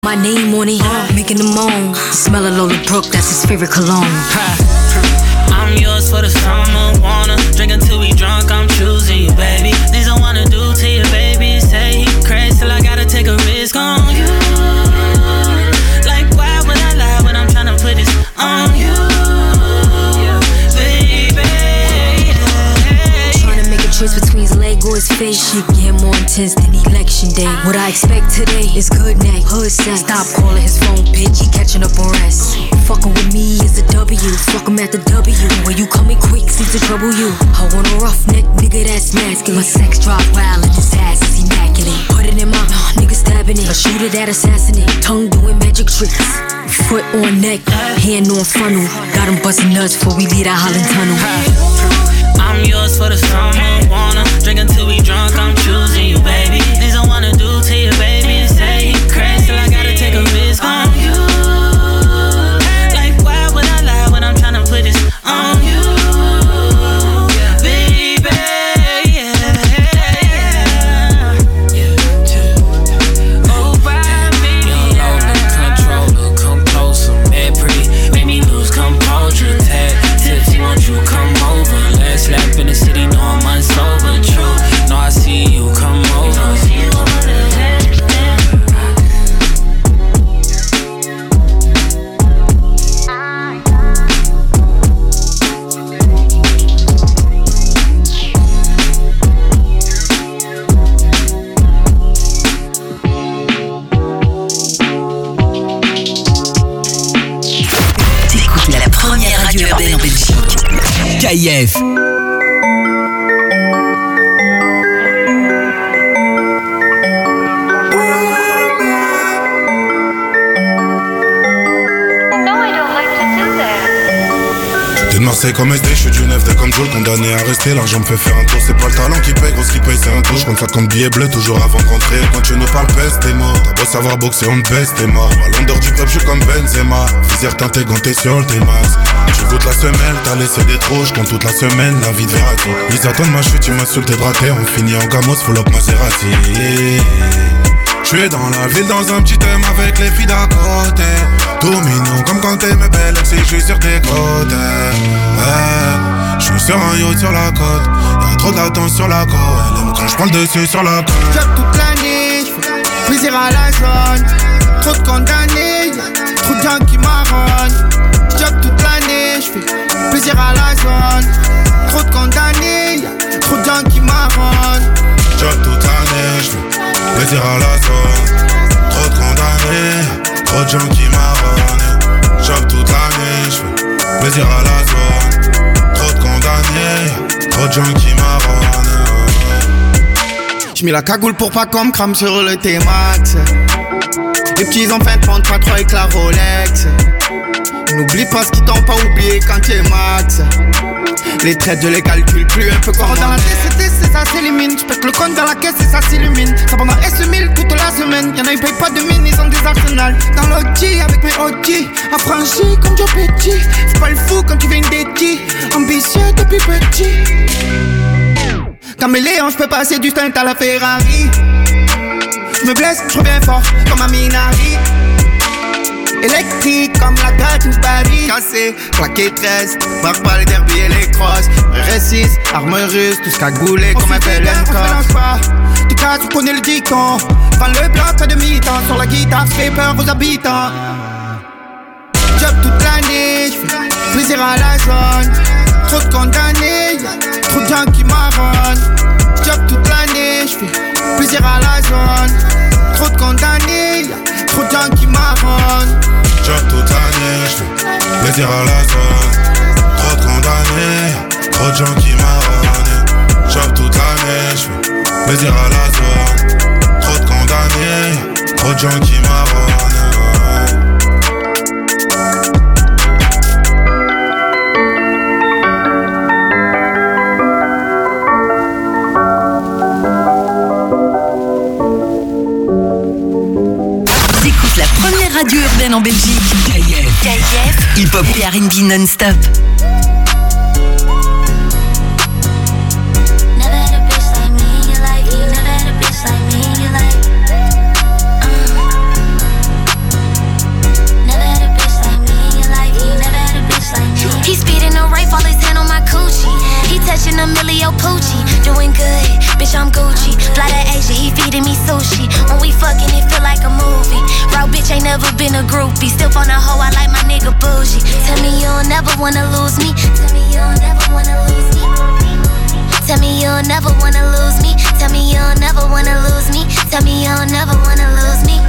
My name on it, making them moan. The smell of Lola Brooke, that's his favorite cologne. I'm yours for the summer, wanna drink until we drunk, I'm choosing you, baby. Things I wanna do to you, baby. Say he crazy till I gotta take a risk on you. Like why would I lie when I'm tryna put this on you, baby? Tryna make a choice between his leg or his face. Shit get more intense than election day. What I expect today is good night, hood sex. Stop calling his phone, bitch, he catching up on rest. Fucking with me is a W, fuck him at the W. When you coming quick, seems to trouble you. I want a roughneck nigga that's masculine. My sex drive wild and his ass is immaculate. Put it in my nigga stabbing it. A shooter that assassinate, tongue doing magic tricks. Foot on neck, hand on funnel. Got him busting nuts before we leave that Holland Tunnel. I'm yours for the summer, wanna drink until we drunk, I'm choosing you, baby. Things I wanna do to you, baby. Say he crazy till I gotta take a risk on you. Like why would I lie when I'm tryna put this on you, baby? Oh, baby, controller, come closer, mad pretty, make me lose composure. Tag tipsy, won't you come over? Last lap in the city, know I'm unsober. True, no, I see you come over. T'écoutes la première radio urbaine en Belgique. KIF. De Marseille comme SD, je suis du 9D comme Joel, condamné à rester, l'argent me fait faire un tour, c'est pas le talent qui paye, gros ce qui paye c'est un tour, je compte 50 billets bleus toujours avant de rentrer, quand tu nous parles peste t'es mort, t'as beau savoir boxer on te baisse t'es mort, ballon d'or du peuple je suis comme Benzema, visière teintée ganté sur le T-Max, tu goûtes la semelle, t'as laissé des trous, je compte toute la semaine, la vie de Verratti, ils attendent ma chute, tu m'insultes et braqué, on finit en gamos, full up Maserati. Je suis dans la ville dans un petit thème avec les filles d'à côté. Tout mignon comme quand t'es mes belles ex et je suis sur tes côtes. Je suis sur un yacht sur la côte. Y'a trop d'attente sur la côte. Elle aime quand je parle dessus sur la côte. Job toute l'année, j'fais plaisir à la zone. Trop de condamnés, y'a trop de gens qui marronnent. Job toute l'année, j'fais plaisir à la zone. Trop de condamnés, y'a trop de gens qui marronnent. Job toute l'année, j'fais plaisir à la zone. Trop de condamnés, trop de gens qui marronnent. Job toute l'année, j'fais plaisir à la zone. Trop de condamnés, trop de gens qui marronnent. J'mets la cagoule pour pas qu'on me crame sur le T-Max. Les petits enfants ne font pas trop avec la Rolex. N'oublie pas ce qu'ils t'ont pas oublié quand t'es max. Les traites je les calcule plus un peu comme dans la TCT c'est ça s'élimine. J'pète le compte dans la caisse et ça s'illumine. Ça prend un S1000 toute la semaine. Y'en a ils payent pas de mine, ils ont des arsenals. Dans l'OG avec mes OG, affranchi comme Joe Petit. C'est pas le fou quand tu viens d'Eti. Ambitieux depuis petit. Caméléon, j'peux passer du stunt à la Ferrari. J'me blesse, j'reviens fort comme un Minari. Électrique comme la gâte ou Paris. Cassé, plaqué 13, marque pas les derbies et les crosses. R6, arme russe, tout ce cagoulé comme un bel encore. Tout cas, tu connais le dicton. Vend le bloc à demi-temps. Sur la guitare, j'fais peur aux habitants. Job toute l'année, j'fais plaisir à la zone. Trop de condamnés, y'a trop de gens qui marronnent. Job toute l'année, j'fais plaisir à la zone. Trop de condamnés, y'a trop de gens qui marronnent. Job toute l'année, j'fais plaisir à la zone. Trop de condamnés, trop de gens qui marronnent. Job toute l'année, j'fais plaisir à la zone. Trop de condamnés, trop de gens qui marronnent. La première radio urbaine en Belgique. KIF. Hip-hop et R&B non-stop. never been a groupie. Still on a hoe, I like my nigga bougie. Tell me you'll never wanna lose me. Tell me you'll never wanna lose me. Tell me you'll never wanna lose me. Tell me you'll never wanna lose me. Tell me you'll never wanna lose me.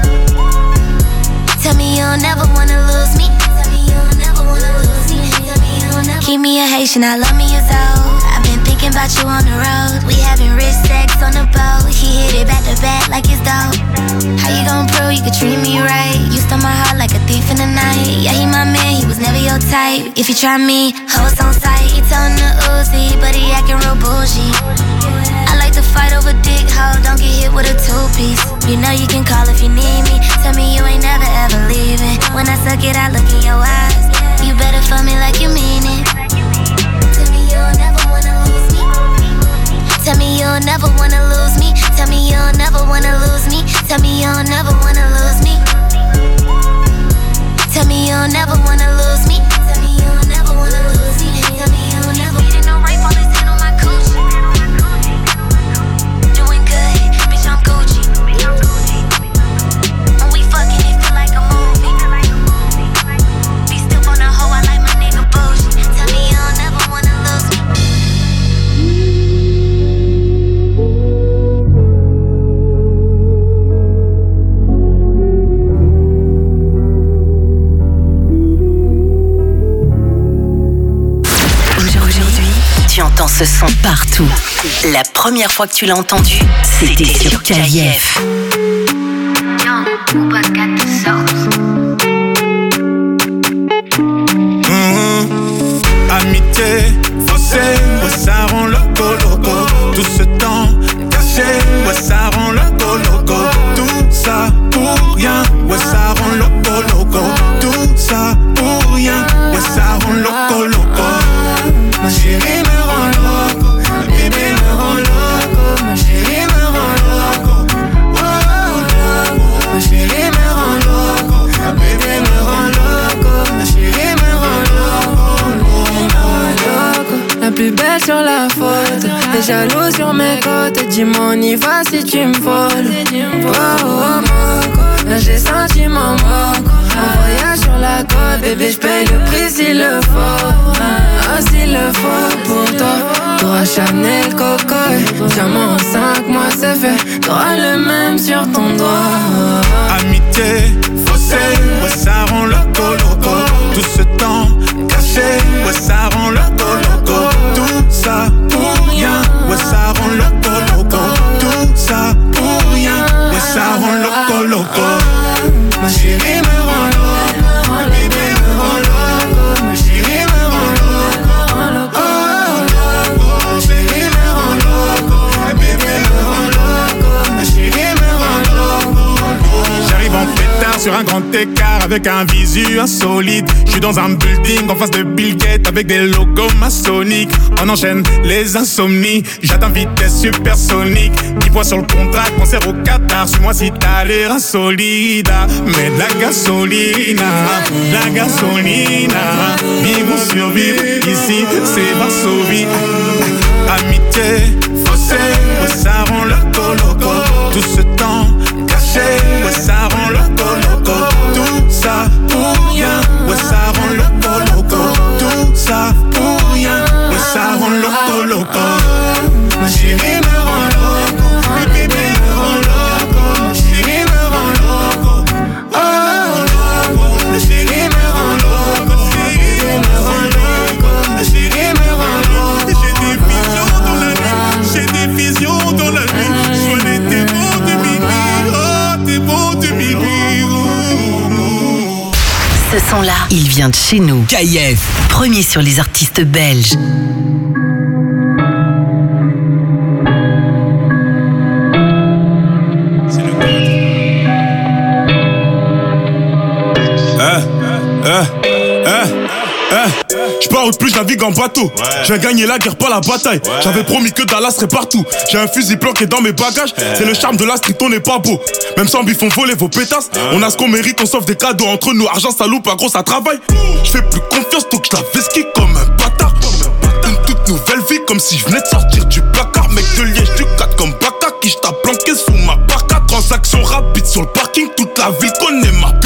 Tell me you'll never wanna lose me. Tell me you'll never wanna lose me. Tell me you'll never. Keep me a Haitian, I love me a soul. I've been thinking about you on the road. We having rich sex on the boat. He hit it back to back like it's dope. How you gon' prove you could treat me right? You stole my heart like a thief in the night. Yeah, he my man, he was never your type. If you try me, hoes on sight. He told the Uzi, but he acting real bougie. I like to fight over dick, hoe, don't get hit with a two-piece. You know you can call if you need me. Tell me you ain't never ever leaving. When I suck it, I look in your eyes. You better fuck me like you mean it. Tell me you'll never wanna lose me. Tell me you'll never wanna lose me. Tell me you'll never wanna lose me. Tell me you'll never wanna lose me. Tell me you'll never wanna lose me. Tell me you'll never wanna lose me. Tell me you'll never. Didn't know rape all this hand on my coochie. Doing good, bitch, I'm Gucci. When we fucking, it feel like a movie. Be still on a hoe, I like my nigga bougie. Tell me you'll never wanna lose me. Tu entends ce son partout. La première fois que tu l'as entendu, c'était sur KIF. Amitié, faussé, ouais, ça rend loco, loco. Tout ce temps caché, ouais, ça rend loco, loco. Tout ça pour rien, ouais, ça rend loco, loco. Tout ça pour rien, ouais, ça rend loco, loco. Ma chérie me rend loco, ma bébé me rend loco, ma chérie me rend loco. Oh, loco. Ma chérie me rend loco, ma bébé me rend loco, ma chérie me rend loco. La plus belle sur la photo, les jaloux sur mes côtes. Dis-moi on y va si tu me voles. Oh, oh, moco, là j'ai senti mon moco. En voyage sur la côte, bébé j'paye le prix s'il le faut. Ah, s'il le faut pour toi. T'auras Chanel, Coco, diamant en 5 mois c'est fait. T'auras le même sur ton doigt. Amitié, faussé, ouais, ça rend loco, loco. Tout ce temps caché, ouais, ça rend loco, loco. Tout ça pour rien, ouais, ça rend loco, loco. Tout ça pour rien, ouais, ça rend loco, loco. Ma chérie me rend loco, mon bébé me rend loco. Ma chérie me rend loco, oh, loco. Ma chérie me rend loco, ma bébé me rend loco. Ma chérie me rend loco. J'arrive en pétard sur un grand écart avec un visu insolite. J'suis dans un building en face de Bill Gates avec des logos maçonniques. On enchaîne les insomnies, j'atteins vitesse supersonique. 10 points sur le contrat, concert au Qatar. Suis-moi si t'as l'air insolide. Mais de la gasolina, la gasolina. Vivre ou survivre, ici c'est Varsovie. Amitié, faussé, ouais, ça rend loco, loco. Tout ce temps caché, ouais, ça rend loco, loco. Tout ça pour rien, ouais, ça rend loco, loco. Tout ça pour rien, ouais, ça rend loco, loco. Ma chérie me rend loco, ma bébé me rend loco. Ma chérie me rend loco, oh, loco. Ma chérie me rend loco, ma bébé me rend loco. Ma chérie me rend loco. J'ai des visions dans la nuit, je vois les démons de minuit, oh, démons de minuit. Ce son-là, il vient de chez nous. KIF, premier sur les artistes belges. C'est le J'pars au plus, je navigue en bateau. J'ai gagné la guerre, pas la bataille. J'avais promis que Dallas serait partout. J'ai un fusil planqué dans mes bagages. C'est le charme de la street, on n'est pas beau. Même sans bif, on volait vos pétasses. On a ce qu'on mérite, on s'offre des cadeaux entre nous. Argent, ça loupe, pas gros, ça travaille. J'fais plus confiance, donc j'la vesquille comme un bâtard. Une toute nouvelle vie, comme si je venais de sortir du placard. Mec de Liège, du 4 comme Baka. Qui j't'a planqué sous ma parka. Transaction rapide sur le parking, toute la ville connaît ma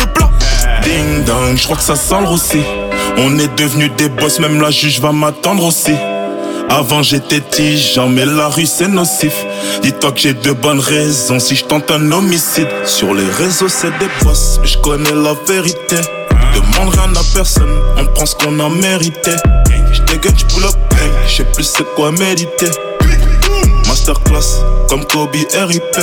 ding, j'crois que ça sent le roussi. On est devenus des boss, même la juge va m'attendre aussi. Avant j'étais tigeant, mais la rue c'est nocif. Dis-toi que j'ai de bonnes raisons si je tente un homicide. Sur les réseaux c'est des boss, mais je connais la vérité. Demande rien à personne, on prend ce qu'on a mérité. J'dégaine, j'pull up, j'sais plus c'est quoi méditer. Masterclass, comme Kobe RIP.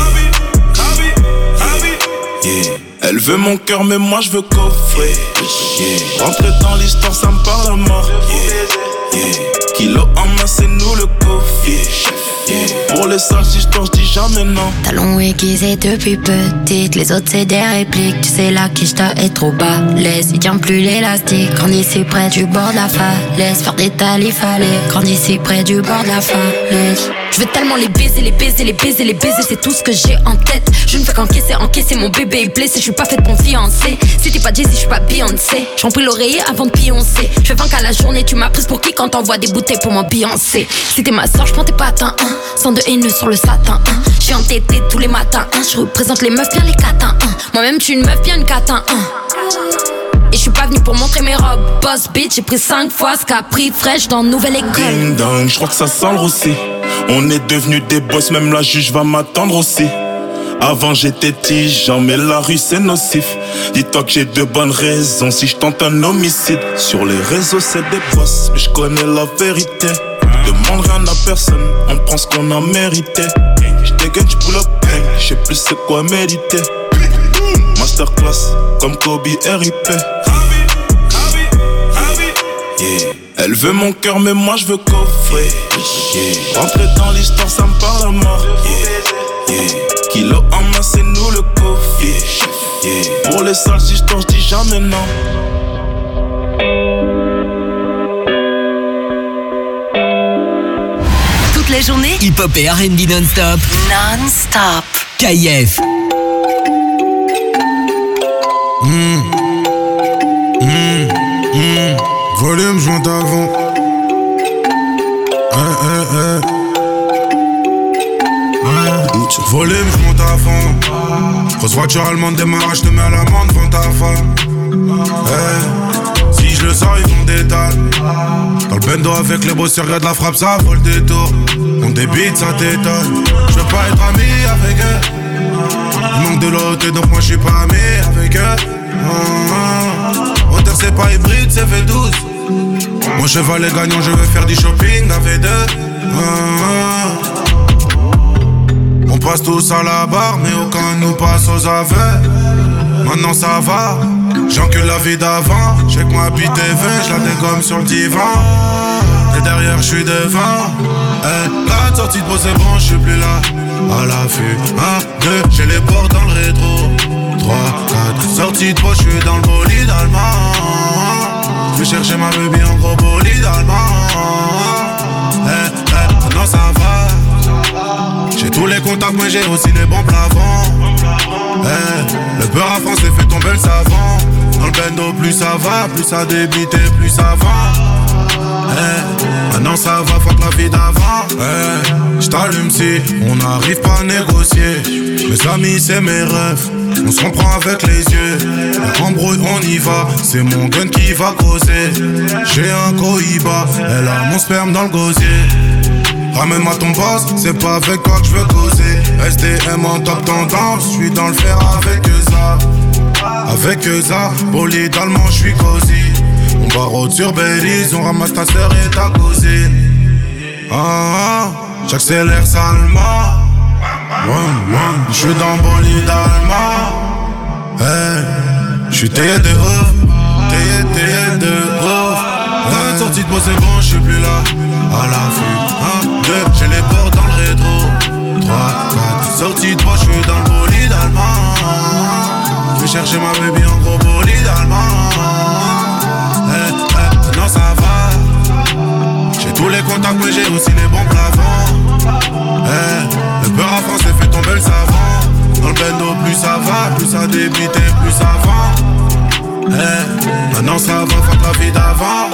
Yeah. Elle veut mon cœur mais moi je veux coffrer. Yeah. Rentrer dans l'histoire ça me parle à mort. Yeah. Yeah. Kilo en main c'est nous le coffre. Yeah. Pour les salles si je dis jamais non. Talons aiguisés depuis petite, les autres c'est des répliques. Tu sais la quicheta est trop bas, laisse, il tient plus l'élastique. Grandis ici près du bord de la falaise, faire des talifs fallait. Grandis ici près du bord de la falaise. Je veux tellement les baiser, les baiser, les baiser, les baiser, c'est tout ce que j'ai en tête. Je ne fais qu'encaisser, encaisser, mon bébé est blessé. Je suis pas faite pour me fiancer. Si t'es pas Jay-Z, je suis pas Beyoncé. J'en prie l'oreiller avant de pioncer. Je fais 20 à la journée, tu m'as prise pour qui quand t'envoies des bouteilles pour m'ambiancer. Si t'es ma soeur, je prends tes patins, hein. Sans de haineux sur le satin, hein. Je suis entêtée tous les matins, hein. Je représente les meufs bien les catins, hein. Moi-même, je suis une meuf bien une catin, hein. Et je suis pas venue pour montrer mes robes. Boss bitch, j'ai pris 5 fois ce qu'a pris fraîche dans nouvelle école. Ding dong, j'crois que ça sent le roussi. On est devenus des boss, même la juge va m'attendre aussi. Avant j'étais tigeant, mais la rue c'est nocif. Dis-toi que j'ai de bonnes raisons si je tente un homicide. Sur les réseaux c'est des boss, mais je connais la vérité. Demande rien à personne, on prend ce qu'on a mérité. J'dégaine, j'pull up, j'sais plus c'est quoi méditer. Masterclass, comme Kobe RIP. Yeah. Elle veut mon cœur mais moi je veux coffrer. Yeah. Rentrer dans l'histoire ça me parle à mort. Yeah. Yeah. Kilo en main c'est nous le coffre. Yeah. Yeah. Pour les salles si je dis jamais non. Toute la journée, hip-hop et R&B non-stop. Non-stop. KF. Volume, je monte avant. Volume, je monte à fond. Grosse voiture allemande, démarrage, te mets à l'amende, vends ta femme. Si je le sors, ils font des dalles. Dans le bendo avec les bossers, regarde la frappe, ça vole des tours. On débite, ça t'étonne. Je veux pas être ami avec eux. Il manque de l'autre, donc moi je suis pas ami avec eux. Auteur c'est pas hybride, c'est V12. Mon cheval est gagnant, je veux faire du shopping avec deux. On passe tous à la barre, mais aucun nous passe aux aveux. Maintenant ça va, j'encule la vie d'avant. J'ai que ma bite est vain, je la dégomme sur le divan. Et derrière je suis devant. 4 sorties de pause c'est bon, je suis plus là. À l'affût, 1, 2, j'ai les portes dans le rétro. 3, 4, sorties de pause, je suis dans le bolide allemand. Je vais chercher ma baby en gros bolide allemand. Maintenant ça va. J'ai tous les contacts, mais j'ai aussi les bons plafonds. Le beurre à France fait tomber le savon. Dans le bendo, plus ça va, plus ça débite et plus ça va. Maintenant ça va, fuck la vie d'avant. J't'allume si on n'arrive pas à négocier. Mes amis c'est mes rêves, on s'en prend avec les yeux. La embrouille on y va, c'est mon gun qui va causer. J'ai un Cohiba, elle a mon sperme dans le gosier. Ramène-moi ton boss, c'est pas avec toi que je veux causer. STM en top tendance, je suis dans le fer avec ça. Avec ça, bolide allemand, je suis cosy. On barre sur Belize, on ramasse ta sœur et ta cousine. J'accélère salement. Je suis dans bolide allemand. J'suis taillé de ouf, taillé de ouf. Sortie de pause c'est bon, j'suis plus là. À l'affût, 1, 2, j'ai les portes dans le rétro. 3, 4, sortie de pause, j'suis dans le bolide allemand. J'vais chercher ma baby en gros bolide allemand. Non ça va. J'ai tous les contacts mais j'ai aussi les bons plafonds. Le beurre à France fait tomber le savon. Dans le bendo plus ça va, plus ça débite et plus ça va. Maintenant ça va, fuck la vie d'avant.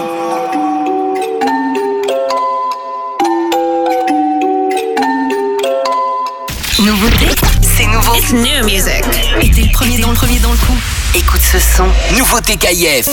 Nouveauté, c'est nouveau It's new music. Et t'es le premier dans le coup. Écoute ce son. Nouveauté KIF.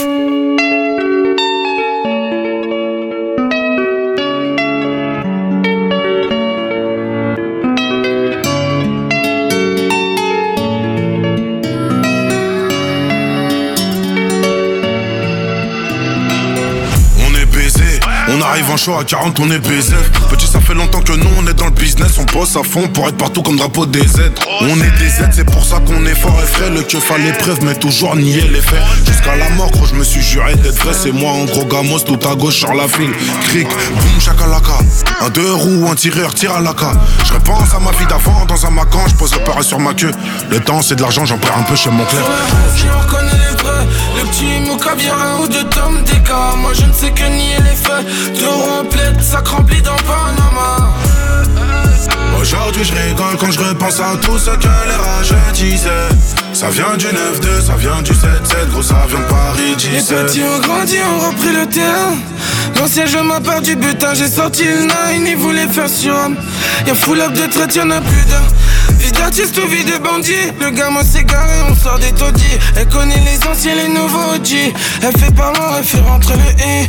On arrive en show à 40, on est baisé. Petit, ça fait longtemps que nous on est dans le business. On bosse à fond pour être partout comme drapeau des Z. On est des Z, c'est pour ça qu'on est fort et frais. Le keuf à l'épreuve, mais toujours nier les faits. Jusqu'à la mort, gros, je me suis juré d'être vrai. C'est moi en gros gamos, tout à gauche sur la file. Cric, boum, chakalaka. Un 2 roues, un tireur, tire à la ca. Je repense à ma vie d'avant dans un macan. Je pose le pareil sur ma queue. Le temps c'est de l'argent, j'en perds un peu chez mon clair. On reconnaît les vrais. Le petit mouka vient un ou deux tomes d'écart. Moi je ne sais que nier les faits. De remplète, ça rempli dans Panama. Aujourd'hui je rigole quand je repense à tout ce que les rageux disaient. Ça vient du 9-2, ça vient du 7-7, gros ça vient de Paris 17. Les petits ont grandi, ont repris le terrain. L'ancien je m'a peur du butin, j'ai sorti le 9, ils voulaient faire sur homme. Y'a full up de traite, y'en a plus d'un. Vie d'artiste ou vie de bandit. Le gamin s'est garé, on sort des taudis. Elle connaît les anciens, les nouveaux G. Elle fait pas loin, elle fait rentrer le I.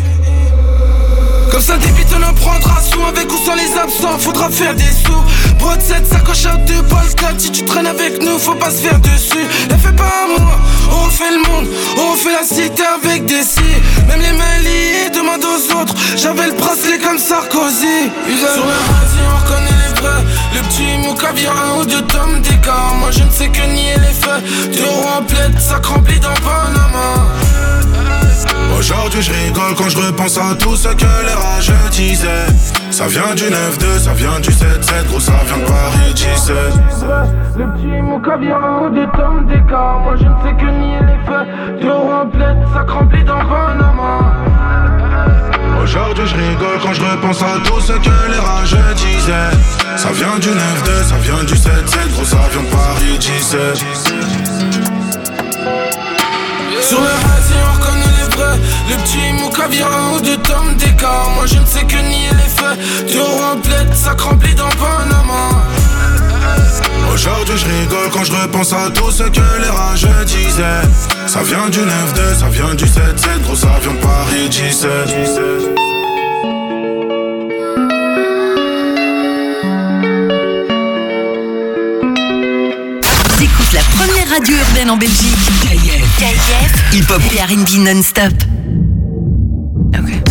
Comme ça débite on en prendra sous. Avec ou sans les absents, faudra faire des sous. Brod 7, sacoche à 2 balles 4. Si tu traînes avec nous, faut pas se faire dessus. Elle fait pas à moi, on refait le monde. On refait la cité avec des si. Même les mains liées, demande aux autres. J'avais le bracelet comme Sarkozy. Sur la radio on reconnaît les vrais. Le petit mouka vient un ou deux tomes d'écart. Moi je ne sais que nier les faits. 2 roues en plaide, sac rempli dans Panama. Aujourd'hui je rigole quand je repense à tout ce que les rageux disaient. Ça vient du 9-2, ça vient du 7-7, gros ça vient de Paris 17. Le petit mouka vient un ou deux tomes d'écart. Moi je ne sais que nier les faits. 2 roues en plaide, sac rempli dans Panama. Aujourd'hui je rigole quand je repense à tout ce que les rageux disaient. Ça vient du 9-2, ça vient du 7-7, gros ça vient de Paris 17. Sur le radio on reconnaît les vrais. Le petit mouka vient un ou deux tomes d'écart. Moi je ne sais que nier les faits. 2 roues en plaide, sac rempli dans Panama. Aujourd'hui je rigole quand je repense à tout ce que les rageux disaient. Ça vient du 9-2, ça vient du 7-7, gros ça vient de Paris 17. T'écoutes la première radio urbaine en Belgique. KIF, hip-hop et R&B non-stop. Ok.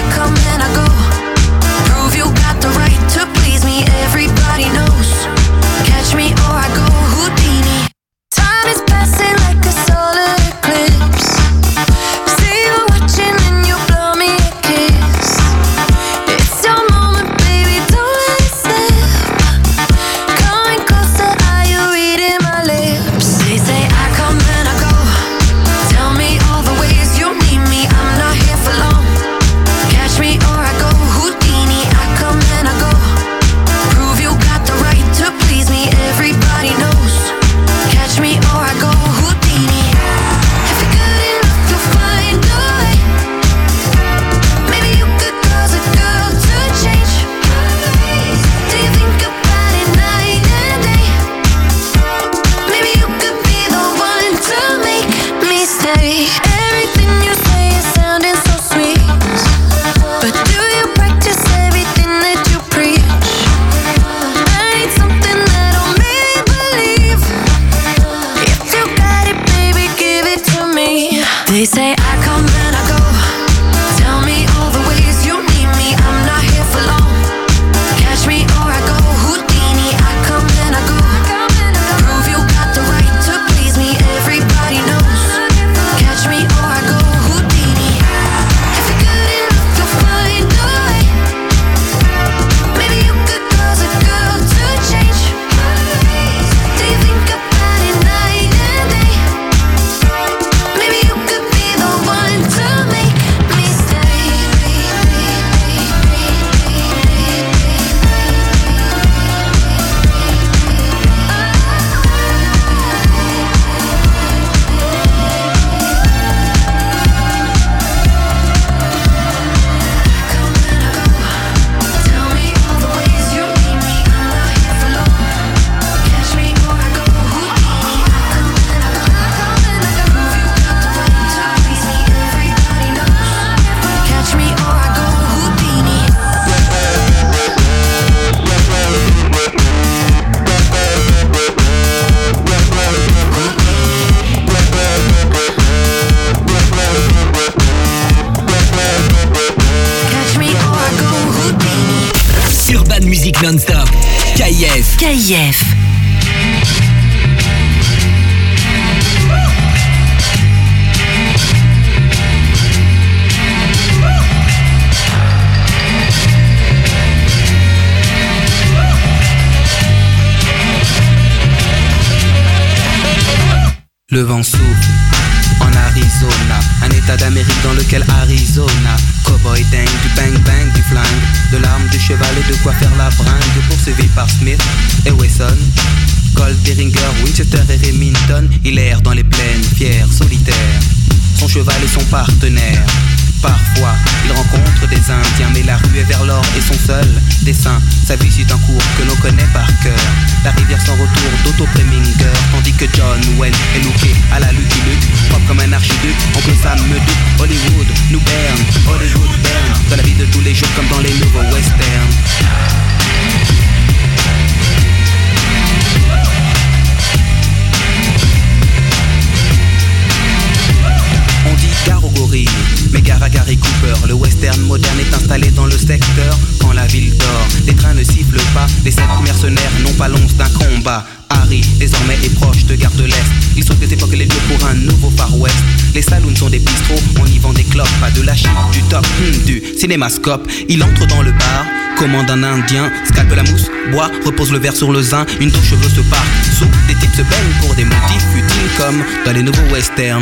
Prove you got the right to please me. Everybody knows Urban Music Non-Stop. KIF. Le vent souffle en Arizona, un état d'Amérique dans lequel Arizona. Cowboy dingue, du bang bang, du flingue, de l'arme, du cheval et de quoi faire la bringue. Poursuivi par Smith et Wesson, Colt, Derringer, Winchester et Remington. Il erre dans les plaines, fier, solitaire, son cheval est son partenaire. Parfois, il rencontre des Indiens, mais la rue est vers l'or et son seul dessin. Sa vie suit un cours que l'on connaît par cœur. La rivière sans retour d'Otto Preminger, tandis que John Wayne est looké à la Lucky Luke, propre comme un archiduc. Oncle Sam me doute, Hollywood nous berne, Hollywood berne, dans la vie de tous les jours comme dans les nouveaux westerns. On dit gare aux gorilles, mais gare à Gary Cooper. Le western moderne est installé dans le secteur. Quand la ville dort, les trains ne sifflent pas. Les 7 mercenaires n'ont pas l'once d'un combat. Harry, désormais, est proche de Gare de l'Est. Il sauve des époques les lieux pour un nouveau Far West. Les saloons sont des bistrots, on y vend des clopes. Pas de la chip, du top, du cinémascope. Il entre dans le bar, commande un indien, scalpe la mousse, boit, repose le verre sur le zin. Une touche cheveux se part, sous, des types se baignent pour des motifs futiles comme dans les nouveaux westerns.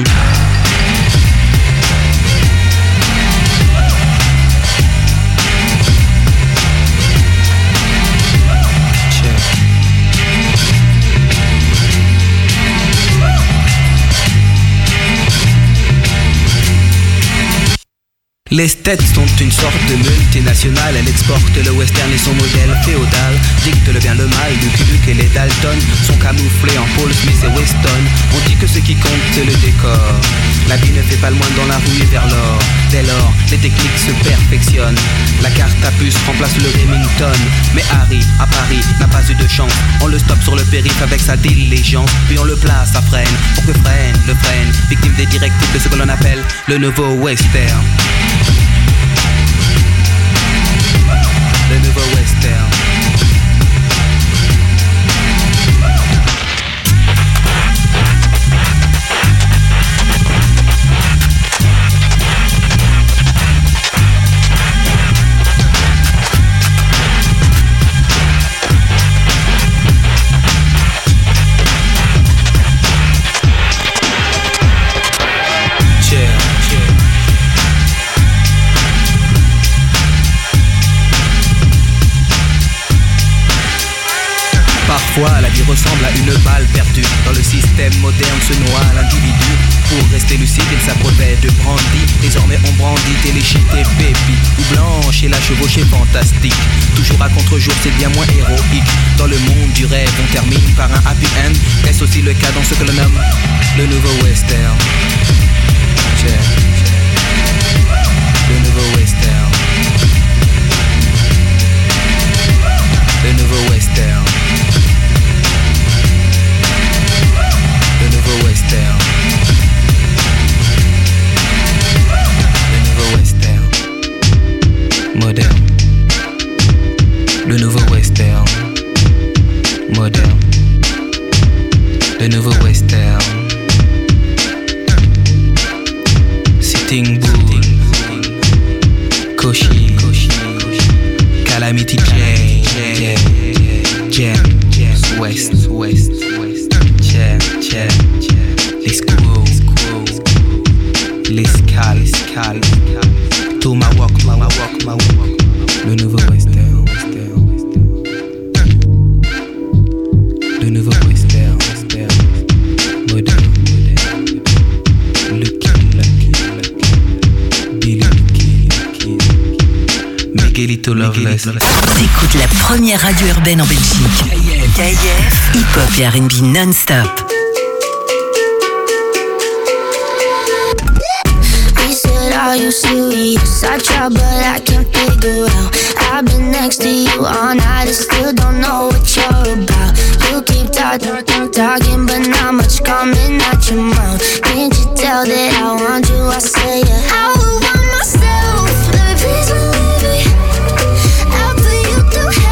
Les States sont une sorte de multinationale. Elle exporte le western et son modèle féodal. Dicte le bien, le mal, Lucky Luke et les Dalton sont camouflés en Paul Smith et Weston. On dit que ce qui compte c'est le décor. La vie ne fait pas le moine dans la rue et vers l'or. Dès lors, les techniques se perfectionnent. La carte à puce remplace le Remington. Mais Harry, à Paris, n'a pas eu de chance. On le stoppe sur le périph' avec sa diligence. Puis on le place à freine, pour que freine, le freine. Victime des directives de ce que l'on appelle le nouveau western. Le nouveau western. Parfois, la vie ressemble à une balle perdue. Dans le système moderne se noie l'individu. Pour rester lucide, il s'abreuvait de brandy. Désormais, on brandit téléchite et pépi. Ou blanche et la chevauchée fantastique. Toujours à contre-jour, c'est bien moins héroïque. Dans le monde du rêve, on termine par un happy end. Est-ce aussi le cas dans ce que l'on nomme le nouveau western? Le nouveau western. Le nouveau western. Le nouveau western. Le nouveau western. Moderne. Le nouveau western. Moderne. Le nouveau western. Sitting Bull. Koshi. Calamity Jam. West. Les squirrels, les scales, Tomahawk, le nouveau western, le nouveau western, moderne, Lucky, Billy, Miguelito Loveless. T'écoutes la première radio urbaine en Belgique. KIF, hip-hop et R&B non-stop. Are you serious? I try but I can't figure out. I've been next to you all night and still don't know what you're about. You keep talking but not much coming out your mouth. Can't you tell that I want you? I say yeah. I would want myself. Let me please believe it. After you do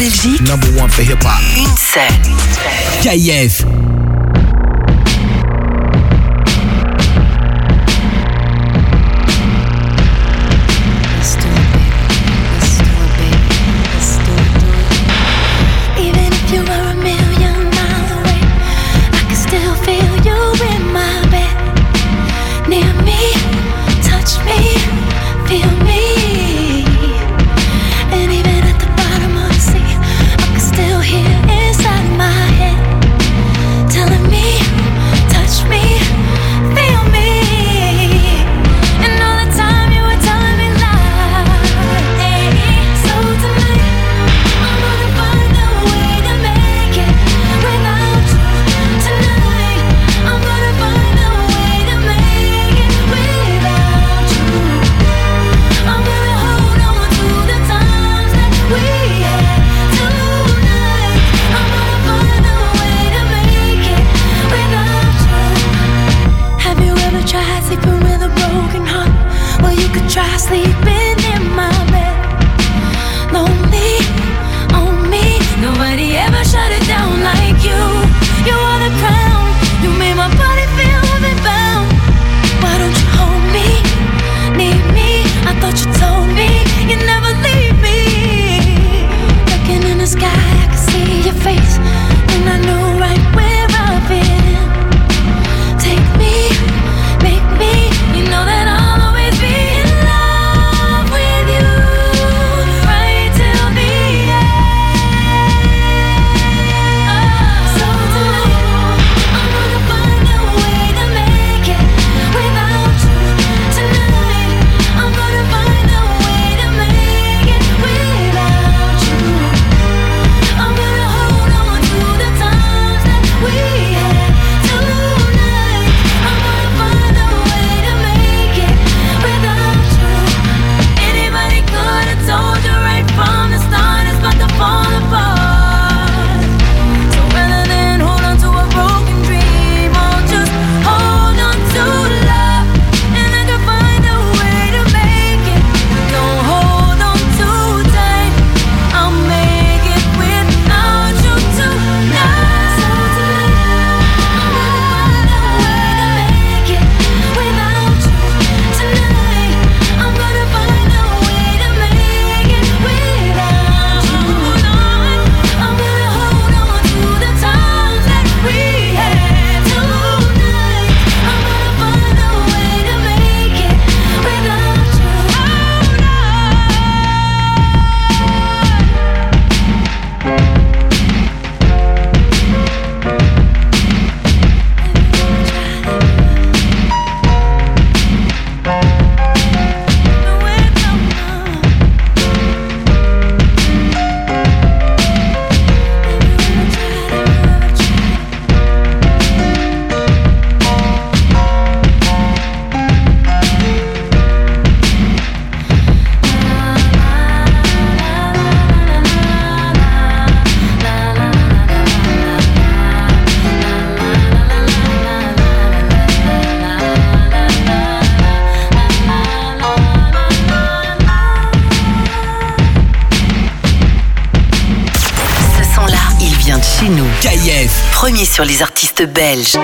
Belgique, number one for hip-hop. une seule. KIF. KIF, premier sur les artistes belges.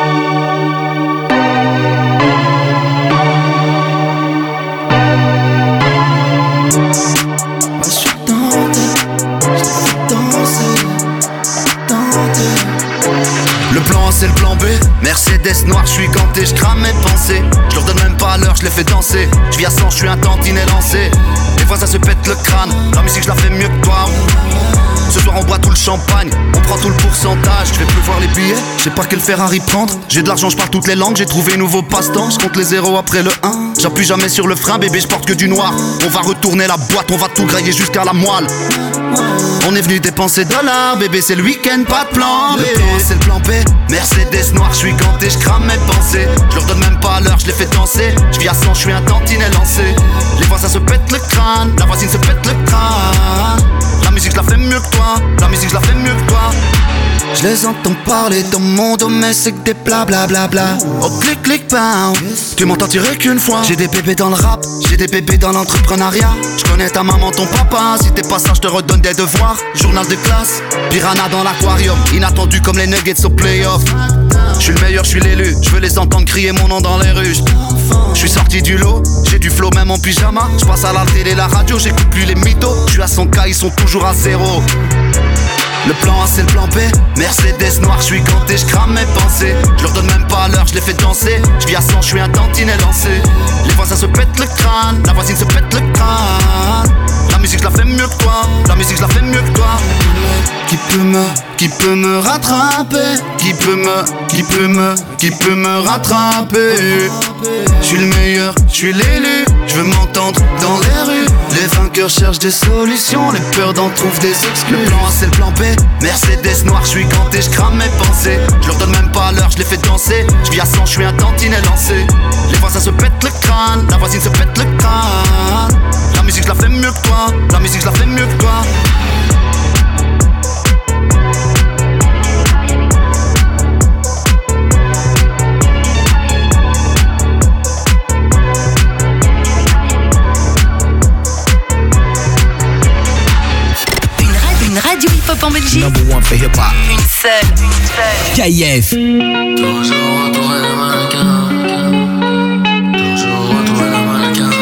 Le plan A c'est le plan B, Mercedes noir, je suis ganté, je crame mes pensées. Je leur donne même pas l'heure, je les fais danser. Je vis à 100, je suis un tantinet lancé. Des fois ça se pète le crâne, la musique je la fais mieux que toi. Ce soir on boit tout le champagne, on prend tout le pourcentage. Je fais pleuvoir les billets, je sais pas quel Ferrari prendre. J'ai de l'argent, je parle toutes les langues, j'ai trouvé nouveau passe-temps. Je compte les zéros après le 1, j'appuie jamais sur le frein, bébé je porte que du noir. On va retourner la boîte, on va tout grailler jusqu'à la moelle. On est venu dépenser dollars, bébé c'est le week-end, pas de plan. Le plan c'est le plan B, Mercedes noir, je suis ganté, je crame mes pensées. Je leur donne même pas l'heure, je les fais danser. Je vis à 100, je suis un tantinet lancé. Les fois ça se pète le crâne, la voisine se pète le crâne. La musique je la fais mieux que toi, la musique je la fais mieux que toi. Je les entends parler dans mon dos, mais c'est que des blablabla. Oh clic clic bam, tu m'entends tirer qu'une fois. J'ai des bébés dans le rap, j'ai des bébés dans l'entrepreneuriat. Je connais ta maman, ton papa, si t'es pas ça, je te redonne des devoirs. Journal de classe, piranha dans l'aquarium, inattendu comme les Nuggets au playoff. Je suis le meilleur, je suis l'élu, je veux les entendre crier mon nom dans les rues. Je suis sorti du lot, j'ai du flow même en pyjama. Je passe à la télé, la radio, j'écoute plus les mythos. Je suis à 100K, ils sont toujours à 0. Le plan A c'est le plan B, Mercedes noir, je suis ganté, je crame mes pensées. Je leur donne même pas l'heure, je les fais danser. Je vis à 100, je suis un tantinet lancé. Les voisins se pètent le crâne, la voisine se pète le crâne. La musique je la fais mieux que toi, la musique je la fais mieux que toi. Qui peut me rattraper? Qui peut me rattraper? Je suis le meilleur, je suis l'élu, je veux m'entendre dans les rues. Les vainqueurs cherchent des solutions, les peurs d'en trouvent des excuses. Le plan A c'est le plan B, Mercedes noir, je suis ganté, je crame mes pensées. Je leur donne même pas l'heure, je les fais danser. Je vis à 100, je suis un tantinet lancé. Les voisins se pètent le crâne, la voisine se pète le crâne. La musique je la fais mieux que toi, la musique je la fais mieux que toi. Une radio hip-hop en Belgique. Number one for hip-hop. Une seule. KF. Toujours entouré de mannequins. Toujours entouré de mannequins.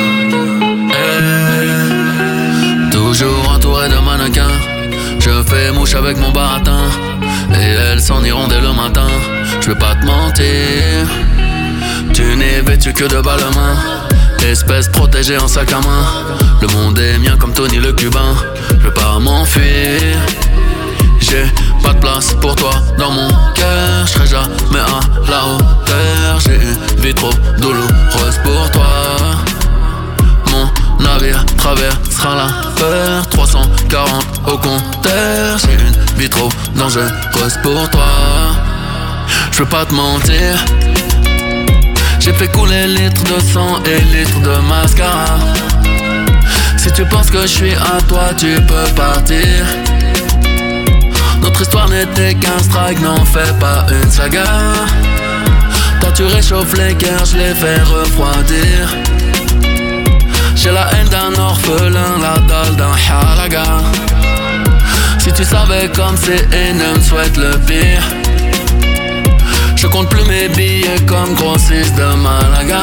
Toujours entouré de mannequins. Je fais mouche avec mon baratin. Et elles s'en iront dès le matin. Je vais pas te mentir. Tu n'es vêtu que de balles à main. Espèce protégée en sac à main. Le monde est mien comme Tony le Cubain. Je veux pas m'enfuir. J'ai pas de place pour toi dans mon cœur. Je serai jamais à la hauteur. J'ai une vie trop douloureuse pour toi. Mon navire traversera la peur. 340 au compteur. J'ai une vie trop dangereuse pour toi. Je veux pas te mentir. J'ai fait couler litres de sang et litres de mascara. Si tu penses que je suis à toi, tu peux partir. Notre histoire n'était qu'un strike, n'en fais pas une saga. Toi tu réchauffes les cœurs, je les fais refroidir. J'ai la haine d'un orphelin, la dalle d'un halaga. Si tu savais comme c'est énorme, souhaite le pire. Je compte plus mes billets comme grossiste de Malaga.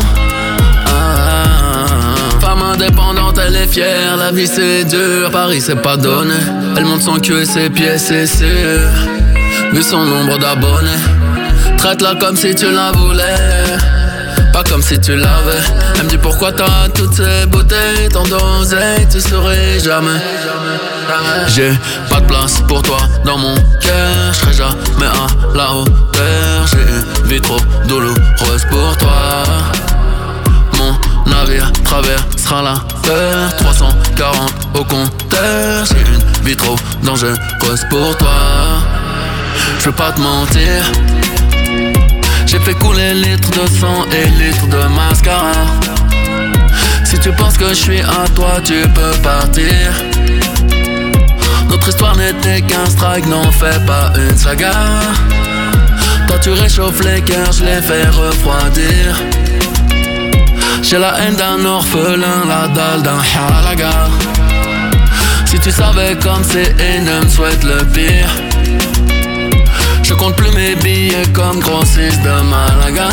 Femme indépendante, elle est fière, la vie c'est dur, Paris c'est pas donné. Elle monte son cul et ses pieds, c'est sûr. Vu son nombre d'abonnés, traite-la comme si tu la voulais, pas comme si tu l'avais. Elle me dit pourquoi t'as toutes ces bouteilles, tant d'oseille, tu saurais jamais. J'ai pas de place pour toi dans mon cœur. Je serai jamais à la hauteur. J'ai une vie trop douloureuse pour toi. Mon navire traversera la peur. 340 au compteur. J'ai une vie trop dangereuse pour toi. Je veux pas te mentir. J'ai fait couler litres de sang et litres de mascara. Si tu penses que je suis à toi, tu peux partir. Notre histoire n'était qu'un strike, n'en fais pas une saga. Toi tu réchauffes les cœurs, je les fais refroidir. J'ai la haine d'un orphelin, la dalle d'un halaga. Si tu savais comme c'est énorme, souhaite le pire. Je compte plus mes billets comme grossiste de Malaga.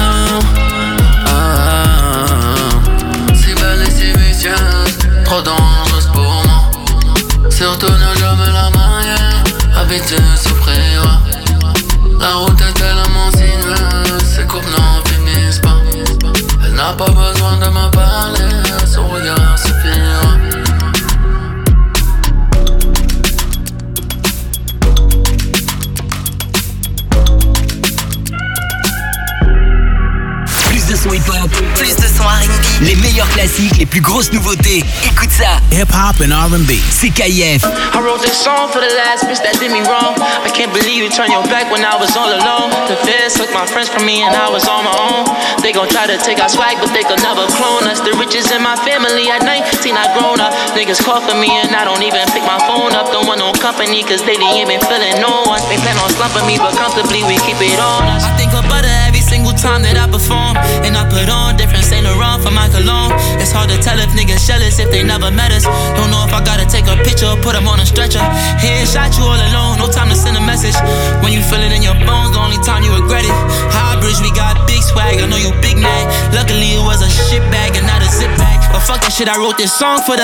Si belle et si vicieuse, trop dangereuse pour moi. Surtout ne jamais la manière, habitué à souffrir. La route est tellement sinueuse, ces coupes n'en finissent pas. Elle n'a pas besoin de me parler, son regard suffira. Plus de son hip-hop, plus de son R&B, Les meilleurs classiques, les plus grosses nouveautés. Écoute ça. Hip-hop and R&B. C'est KIF. I wrote this song for the last bitch that did me wrong. I can't believe you turned your back when I was all alone. The feds took my friends from me and I was on my own. They gon' try to take our swag, but they could never clone us. The riches in my family at 19, I grown up. Niggas call for me and I don't even pick my phone up. Don't want no company, cause lately ain't been feeling no one. They plan on slumping me, but comfortably we keep it on us. I think about it every single time that I perform. And I put on different Saint Laurent for my cologne. It's hard to tell if niggas jealous if they never met us. Don't know if I gotta take a picture or put them on a stretcher. Headshot you all alone, no time to send a message. When you feel it in your bones, the only time you regret it. High bridge, we got big swag, I know you big mad. Luckily it was a shit bag and not a zip bag. But fuck that shit, I wrote this song for the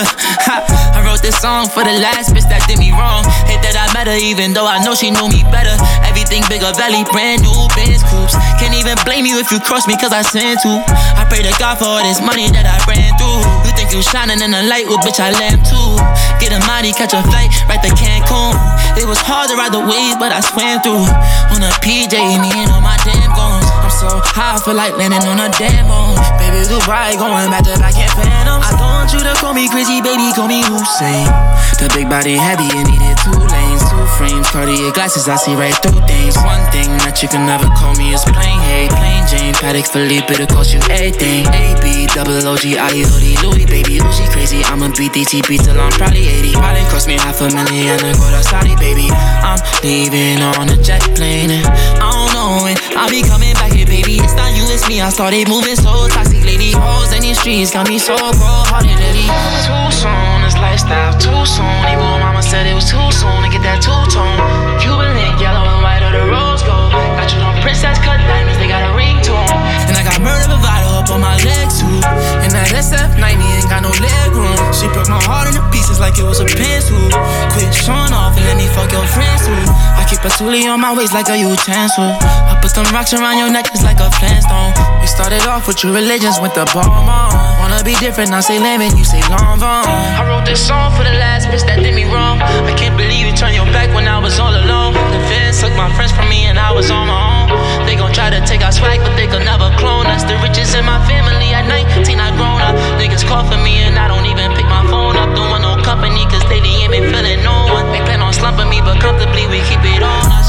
I wrote this song for the last bitch that did me wrong. Hate that I met her even though I know she knew me better. Everything bigger, valley, brand new Benz coupes. Can't even blame you if you cross me cause I sin too. I pray to God for all this money that I ran through. You think you shining in the light, well bitch I lamp too. Get a mighty, catch a flight, right to Cancun. It was hard to ride the waves, but I swam through. On a PJ, me and all my damn goons. I'm so high, I feel like landing on a damn moon. Baby Dubai, going back to back in Phantom. I don't want you to call me crazy, baby, call me Hussein. The big body heavy, it needed 2 lanes, 2 frames, Cartier glasses, I see right through things. One thing that you can never call me is plain hate. Plain Jane, Patek Philippe, it'll cost you everything. AB, double OG, IOD, Louis, baby, Lucy crazy. I'ma beat DTP till I'm probably 80. Probably cost me $500,000 to go to Saudi, baby. I'm leaving on a jet plane and I don't know when I'll be coming back here, baby. It's not you, it's me. I started moving so toxic lately. Hoes in these streets got me so cold-hearted lately. Too soon, this lifestyle too soon. Even mama said it was too soon to get that two-tone. Cuban link, yellow and white or the rose gold. Got you on princess cut diamonds, they got a ringtone. And I got murder Bravado up on my legs too. And that SF90 ain't got no leg room. She broke my heart into pieces like it was a pencil. Quit showing off and let me fuck your friends too. I keep a toolie on my waist like a utensil. I put some rocks around your neck just like a flintstone. We started off with true religions, went the bomb on. Wanna be different, I say lemon, you say long vaughn. I wrote this song for the last bitch that did me wrong. I can't believe you turned your back when I was all alone. The feds took my friends from me and I was on my own. They gon' try to take our swag, but they could never clone us. The riches in my family at 19, I grown up. Niggas call for me and I don't even pick my phone up. Don't want no company, cause lately ain't been feeling no one. They plan on slumping me, but comfortably we keep it on us.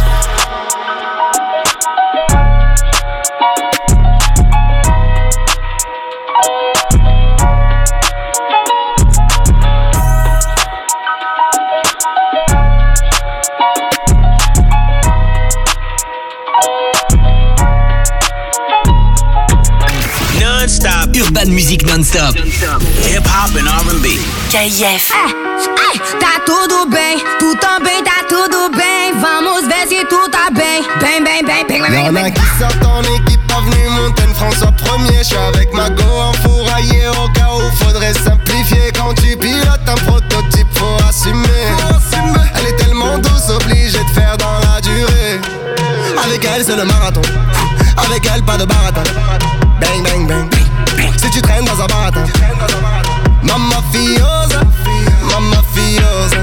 Non-stop. Urban Music non-stop. Hip-hop and R&B. KIF. Tá tudo bem, tu também tá tudo bem. Vamos ver se tu tá bem. Bem, bem, bem, bem, bem, bem. Y'en a qui sortent en équipe, avenue Montaigne, François 1er. J'suis avec ma go enfouraillé au cas où faudrait simplifier. Quand tu pilotes un prototype, faut assumer. Elle est tellement douce, obligée de faire dans la durée. Avec elle, c'est le marathon. Avec elle, pas de baratin. Bang, bang, bang. Si tu traînes dans un baratin. Mamma fiosa, mamma fiosa.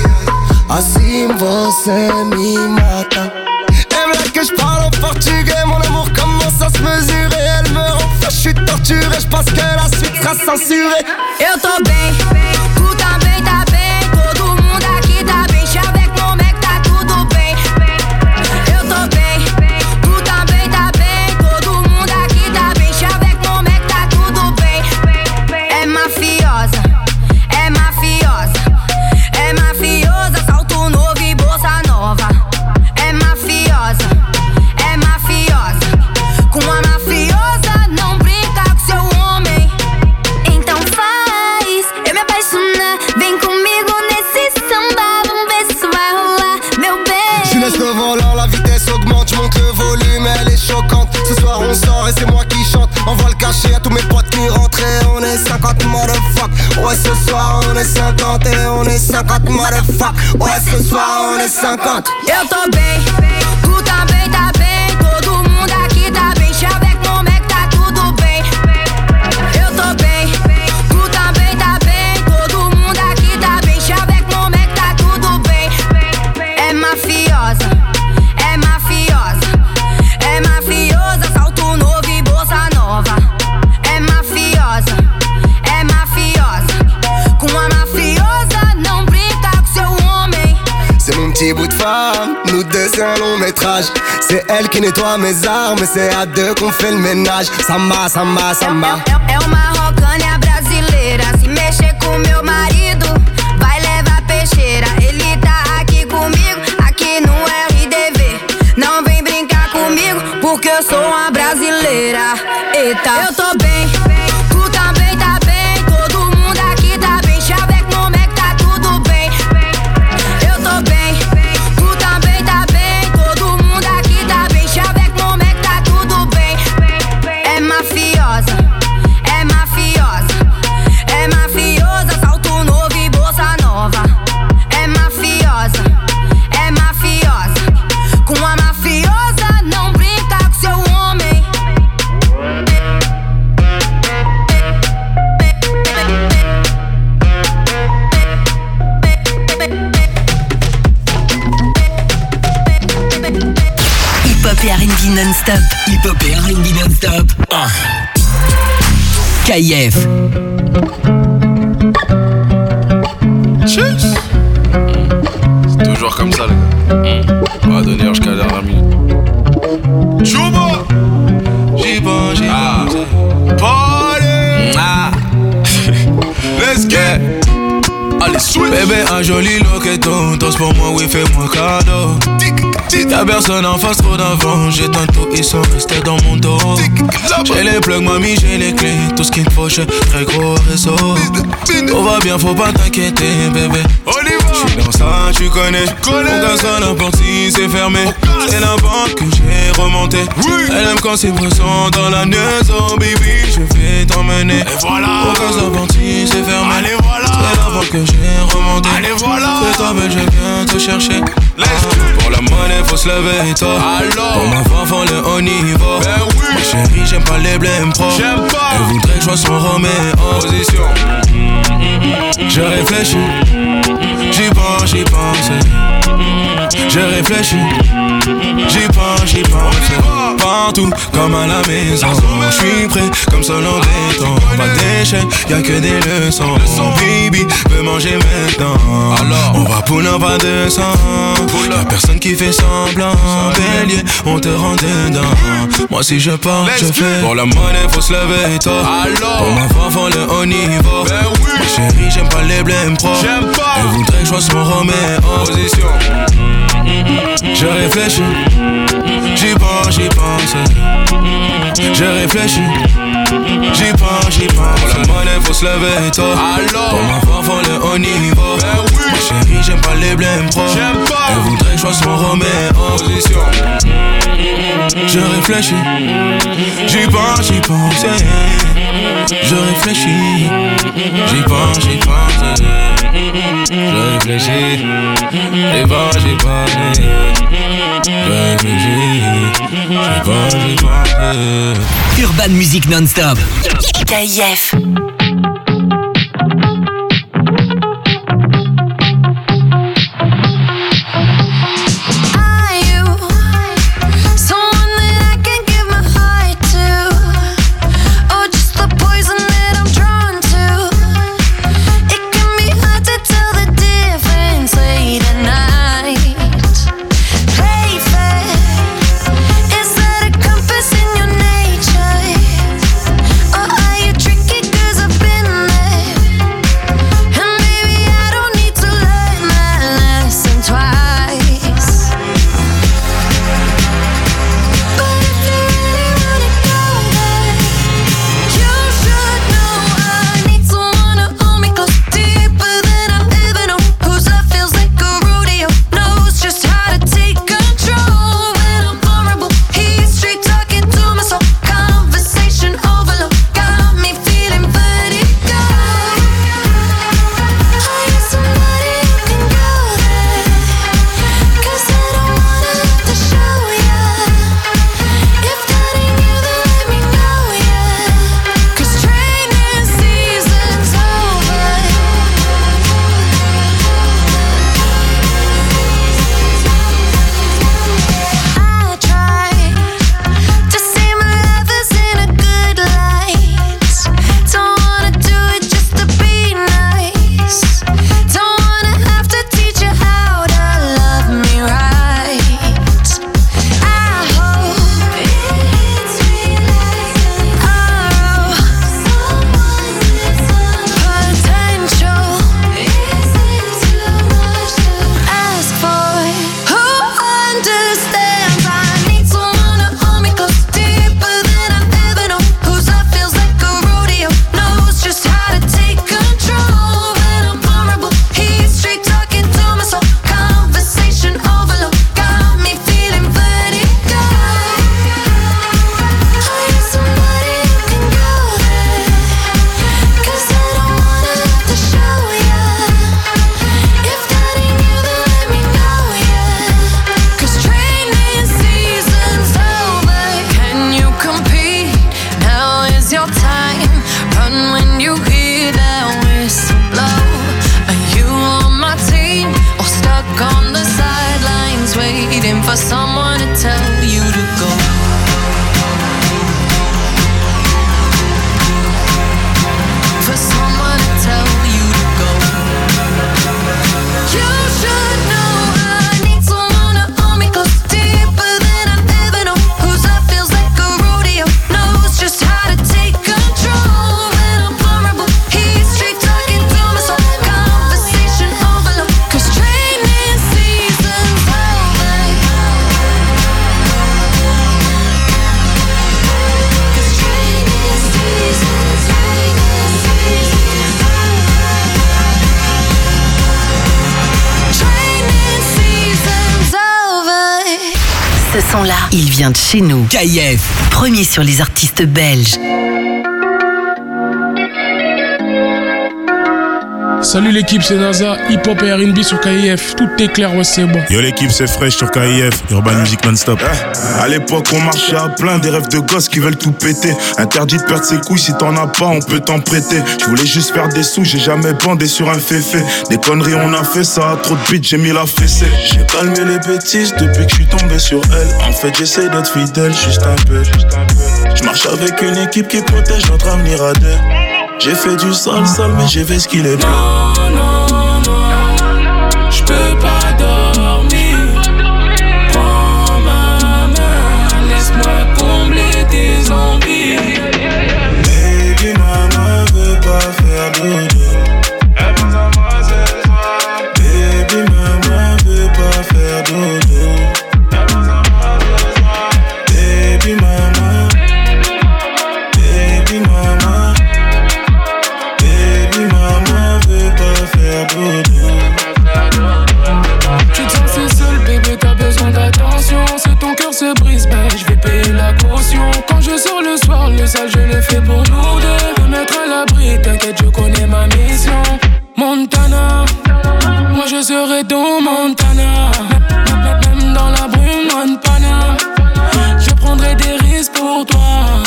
Assim você me mata. Elle veut que je parle en portugais. Mon amour commence à se mesurer. Elle me rend fou, je suis torturé. Je pense que la suite sera censurée. Eu tô bem, tu também tá bem. Todo mundo aqui tá bem. J'suis avec mon mec, tá tudo bem. Eu tô bem, tu também tá bem. Todo mundo aqui tá bem. J'suis avec mon mec, tá tudo bem. É mafiosa, é mafiosa. É mafiosa, salto novo e bolsa nova. É mafiosa, é mafiosa. Com a mafiosa não brinca com seu homem. Então faz eu me apaixonar. Vem comigo nesse samba, vamos ver se vai rolar, meu bem. Je laisse le volant, la vitesse augmente, je monte le volume, elle est choquante. Ce soir on sort et c'est moi qui chante. Envoie le cachet à tous mes potes qui rentrent et on est 50 motherfuck. Ouais ce soir on est 50 et on est 50 motherfuck. Ouais ce soir on est 50. Eu tô bem, tu também tá bem. Todo mundo aqui tá bem. J'suis avec mon mec, tá tudo bem. Eu tô bem, tu também tá bem. Todo mundo aqui tá bem. J'suis avec mon mec, tá tudo bem. É mafiosa, é mafiosa. É mafiosa, salto novo e bolsa nova. É mafiosa, femme, nous deux c'est un long métrage. C'est elle qui nettoie mes armes et c'est à deux qu'on fait le ménage. Samba, samba, samba. É uma rocânia brasileira. Se mexer com meu marido, vai levar peixeira. Ele tá aqui comigo, aqui no RDV. Não vem brincar comigo, porque eu sou uma brasileira. Eita, eu tô bem, tu também tá bem. Todo mundo aqui tá bem. Chaveco, moleque, tá tudo bem. Eu tô bem, tu também tá bem. Todo mundo aqui tá bem. Chaveco, moleque, tá tudo bem. É mafiosa, é mafiosa, é mafiosa. Salto novo e bolsa nova. É mafiosa, é mafiosa. Com a mafiosa não brinca com seu homem. Hip-hop et R&B non-stop. Hip-hop et R&B non-stop. KIF. Cheers. C'est toujours comme ça, les gars. On va donner jusqu'à la dernière minute. Chouba. J'y pense, j'y pense. Party. Let's get. Allez, switch. Bébé, un joli loqueton. Danse pour moi, oui, fais-moi cadeau. Y'a personne en face, trop d'avant. J'éteins tout, ils sont restés dans mon dos. J'ai les plugs, mamie, j'ai les clés. Tout ce qu'il faut, j'ai très gros réseau. Tout va bien, faut pas t'inquiéter, bébé. J'suis dans ça, tu connais. On casse à la porte si c'est fermé. C'est la banque que j'ai remonté. Elle aime quand c'est pressant dans la maison, baby. Je vais t'emmener. Et voilà. On casse la porte si c'est fermé. Allez, voilà. C'est la banque que j'ai remonté. Allez, voilà. C'est toi, belle, je viens te chercher. Pour la monnaie, faut se lever tôt. Pour ma femme, faut le haut niveau. Ma chérie, j'aime pas les blèmes pro. Elle voudrait que je sois son Roméo. Position. Je réfléchis. J'y pense, j'y pense. Je réfléchis. J'y pense, j'y pense. Partout, comme à la maison. J'suis prêt, comme seul en béton. Pas d'échec, y'a que des leçons. Baby, veut manger maintenant. Alors, on va pouler pas de sang. Y'a personne qui fait semblant. Bélier, on te rend dedans. Moi si je pars, je fais. Pour la monnaie, faut se lever tôt. Pour ma femme, faut le haut niveau. Ma chérie, j'aime pas les blèmes pro. Elle voudrait que je sois son Roméo. Position. Je réfléchis. J'y pense, j'y pense. Je réfléchis. J'y pense, j'y pense. Pour la monnaie, faut se lever tôt. Pour ma femme, faut le haut niveau. Ma chérie, j'aime pas les blèmes pro. Elle voudrait que je sois son Roméo. Position. Je réfléchis. J'y pense, j'y pense. Je réfléchis. J'y pense, j'y pense. Je réfléchis. J'y pense, j'y pense. Je réfléchis. J'y pense, j'y pense. Urban Music non-stop. KIF. Is that a compass in your nature? Or are you tricky 'cause of waiting for someone to tell you to go. For someone to tell you to go. You should know I need someone to hold me close, deeper than I've ever known. Whose love feels like a rodeo, knows just how to take control. When I'm vulnerable, he's straight talking to my soul. Conversation overload, 'cause training season's over. 'Cause training season's over. Ce son-là, il vient de chez nous. KIF, premier sur les artistes belges. Salut l'équipe, c'est Naza, hip-hop et R&B sur KIF. Tout est clair, ouais c'est bon. Yo l'équipe, c'est Fresh sur KIF, Urban Music non-stop. À l'époque, on marchait à plein, des rêves de gosses qui veulent tout péter. Interdit de perdre ses couilles, si t'en as pas, on peut t'en prêter. Je voulais juste faire des sous, j'ai jamais bandé sur un féfé. Des conneries, on a fait ça, trop de beats, j'ai mis la fessée. J'ai calmé les bêtises depuis que je suis tombé sur elle. En fait, j'essaie d'être fidèle, juste un peu. Je marche avec une équipe qui protège notre avenir à deux. J'ai fait du sale, mais j'ai fait ce qu'il est bleu. J'peux pas dormir. Prends ma main, laisse-moi combler tes envies. Baby, maman veut pas faire dodo. Elle pense à moi ce soir. Baby, maman veut pas faire dodo. Elle pense à moi ce soir. Baby, maman. Baby, maman. Baby, maman veut pas faire dodo. Tu te sens si seul, bébé, t'as besoin d'attention. C'est ton cœur se brise, ben je vais payer la caution. Quand je sors le soir, le sale je le fais pour nous deux. Me mettre à l'abri, t'inquiète, je connais ma mission. Montana, moi je serai ton Montana. Même dans la brume, Montana. Je prendrai des risques pour toi.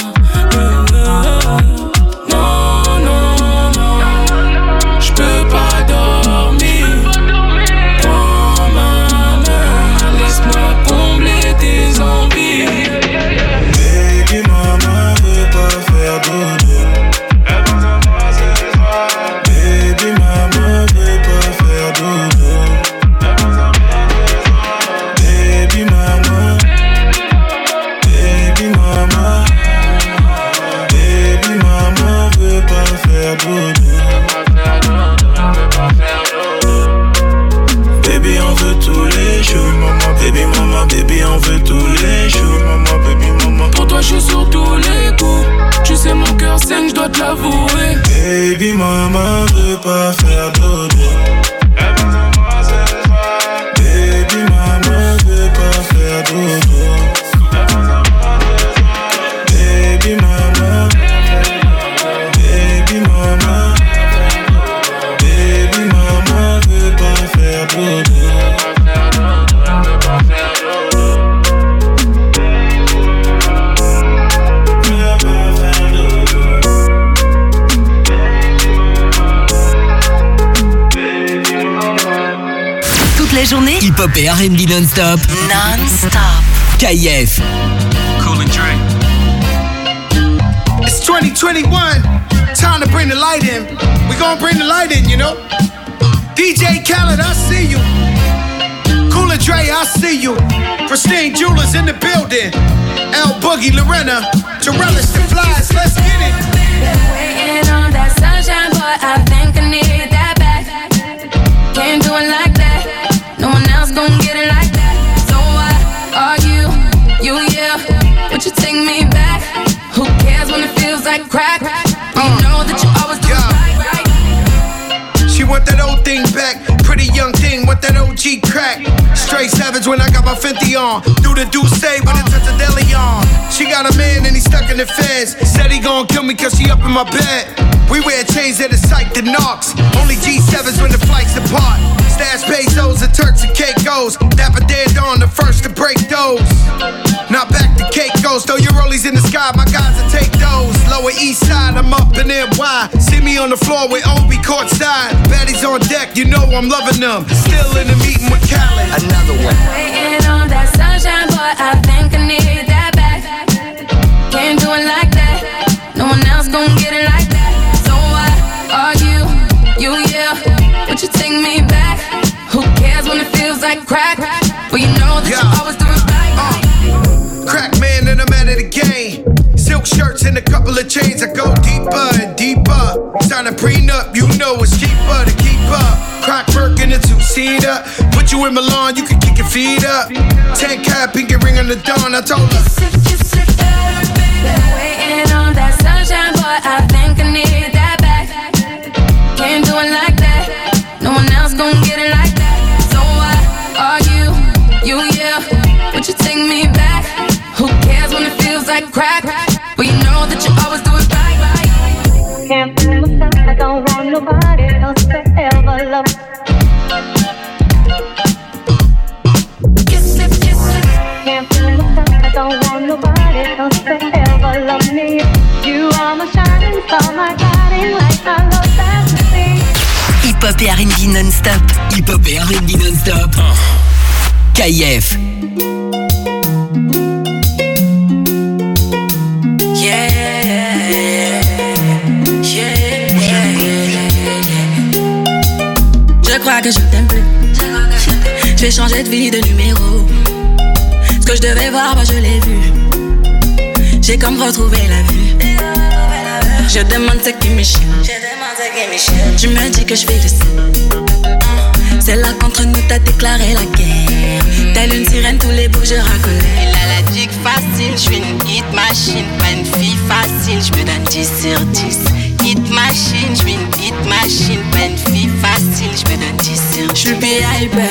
Non, non, non, j'peux pas dormir. Prends ma main, laisse-moi combler tes envies. Baby, maman veut pas faire dodo. Elle pense à moi ce soir. Baby, maman veut pas faire dodo. Elle pense à moi ce soir. Baby, maman. Baby, maman. Baby, maman veut pas faire dodo. Baby, on veut tous les jours, maman. Baby, maman, baby, on veut tous les jours, maman, baby, maman. Pour toi, je suis sur tous les coups. Tu sais, mon cœur saigne, je dois te l'avouer. Baby, maman veut pas faire dodo. Elle pense à moi ce soir. Baby, maman veut pas faire dodo. Elle pense à moi ce soir. Baby, maman. Baby, maman. Baby, maman veut pas faire dodo. Toute la journée, hip-hop et R&B non-stop. Non-stop. KIF. Cool and Dre. It's 2021. Time to bring the light in. We gonna bring the light in, you know. DJ Khaled, I see you. Cool and Dre, I see you. Pristine Jewelers in the building. L Boogie, Lorena, Torellis, the Flies. Let's get it. Been waiting on that sunshine, boy. I think I need that back. Can't do it like that. No one else gon' get it like that. So why argue? You, yeah. Would you take me back? Who cares when it feels like crack? You know that you always do right. She want that old thing back. Pretty young thing, want that OG crack. Straight savage when I got my Fenty on. Do the Douce when it's at the deli on. She got a man and he stuck in the feds. Said he gon' kill me cause she up in my bed. We wear chains that is psyched to knocks. Only G7s when the flights apart. Stash pesos and Turks and Caicos. Dapper dead on the first to break those. Now back to Caicos. Throw your rollies in the sky, my guys will take those. Lower east side, I'm up in NY. See me on the floor with Obi courtside. Baddies on deck, you know I'm loving them. Still in the meeting with Khaled. Another one. Waiting on that boy, I think I need that back. Can't do it like that. No one else gon' get it like that. So why argue? Yeah. Would you take me back? Who cares when it feels like crack? Well, you know that you always do it right. Crack man and I'm out of the game. Silk shirts and a couple of chains. I go deeper and deeper. Sign a prenup, you know it's cheaper to keep up. Crack work in a two-seater. Put you in Milan, you can kick your feet up. 10 cap, pinky ring on the dawn. I told her. Waiting on that sunshine, boy, I think I need that back. Can't do it like that. No one else gon' get it like that. So why argue? Yeah. Would you take me back? Who cares when it feels like crack? But you know that you always do it right. Can't feel myself, I don't want nobody else to ever love. Kiss it. Can't feel myself, I don't want nobody else to ever love me. You are my shining star, my guiding light, I love fantasy. Hip-hop et R&B non-stop. Hip-hop et R&B non-stop. KF. Je crois que je t'aime plus. Je vais changer de vie, de numéro. Ce que je devais voir, bah je l'ai vu. J'ai comme retrouvé la vue. Je demande ce qui me chie. Tu me dis que je fais le signe. C'est là qu'entre nous t'as déclaré la guerre. Telle une sirène, tous les bouts je racolais. Elle a la dick facile, je suis une hit machine. Pas une fille facile, je me donne 10 sur 10. Hit machine, je suis une hit machine. Pas une fille facile, je me donne 10 sur 10. Je suis hyper.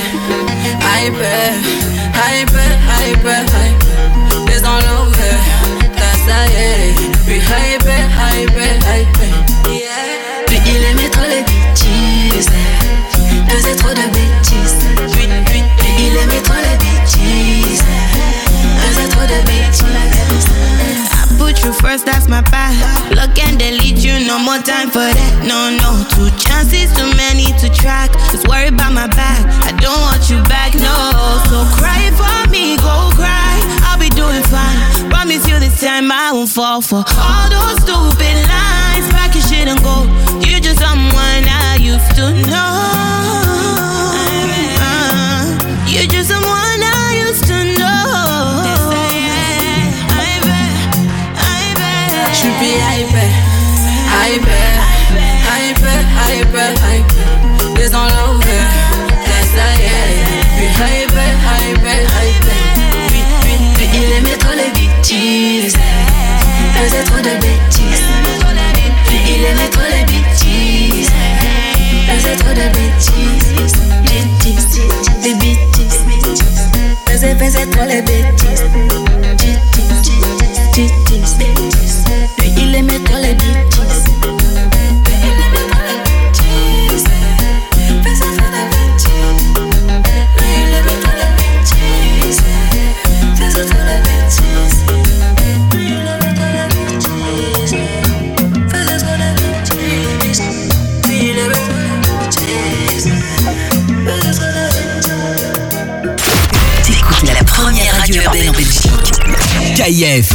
Les all over, ça y est. Puis hyper. Puis il aimait trop les bêtises. Faisait trop de bêtises. Puis il aimait trop les bêtises. Faisait trop de bêtises. I put you first, that's my path. Look and delete you, no more time for that. No, 2 chances, too many to track. Just worry about my back, I don't want you back, no. So cry for me, go cry, I'll be doing fine. Promise you this time I won't fall for all those stupid lines. Pack your shit and go, you're just someone I used to know. You're just someone I used to know. Je suis hyper. Les all over, ça y est. Puis hyper. Puis il aimait trop les bêtises. Faisait trop de bêtises. Puis il aimait trop les bêtises. Faisait trop de bêtises. Des bêtises. Faisait trop les bêtises. Puis il aimait trop les bêtises. T'écoutes la première radio urbaine en Belgique. KF.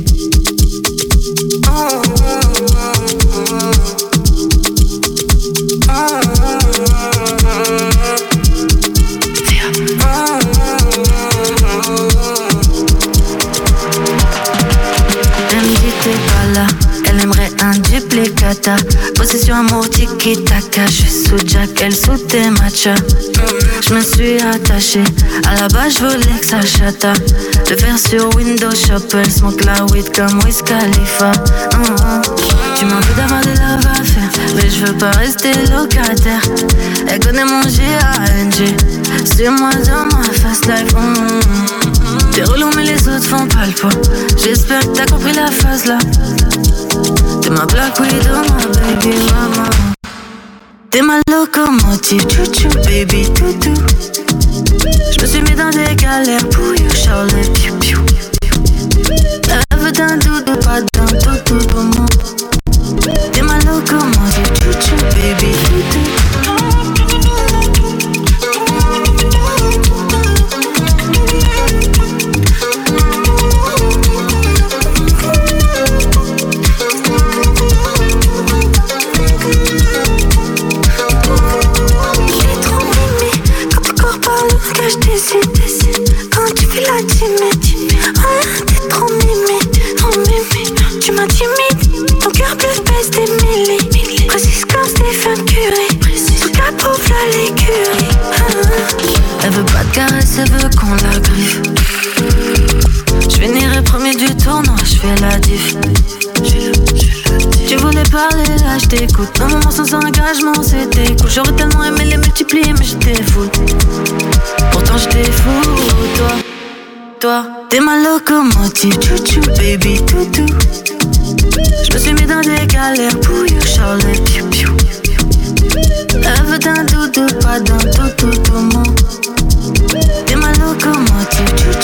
Elle aimerait un duplicata. Possession amour tiki-taka. Je suis sous Jack, elle sous tes matchas. Je me suis attachée. À la base je voulais que ça chata. Le faire sur Windows Shop. Elle smoke la weed comme Wiz Khalifa. Tu m'en veux d'avoir des love à faire, mais je veux pas rester locataire. Elle connaît mon G.A.N.G. Suis-moi dans ma fast life. T'es relou mais les autres font pas le poids. J'espère que t'as compris la phase là. T'es ma Black Widow, ma baby mama. T'es ma locomotive, chouchou, baby toutou. Je me suis mis dans des galères pour you, Charlotte, piou piou. Rêve d'un doudou, pas d'un toutou pour moi. T'es ma locomotive, chouchou, baby toutou. timide. Oh là, t'es trop mimi, trop mimi. Tu m'as timide, ton cœur plus pèse des millis. Précise comme Stephen Curry, sous ta peau v'là l'écurie. Elle veut pas de caresse, elle veut qu'on la griffe. J'finirai premier du tournoi, j'fais la diff. Tu voulais parler, là j't'écoute. Un moment sans engagement, c'était cool. J'aurais tellement aimé les multiplier, mais j'étais fou. Pourtant j'étais fou, toi, t'es ma locomotive, chouchou, baby, toutou. J'me suis mis dans des galères pour you, Charlotte, piou piou. Elle veut d'un doudou, pas d'un tout, tout, tout, mon. T'es ma locomotive, chouchou.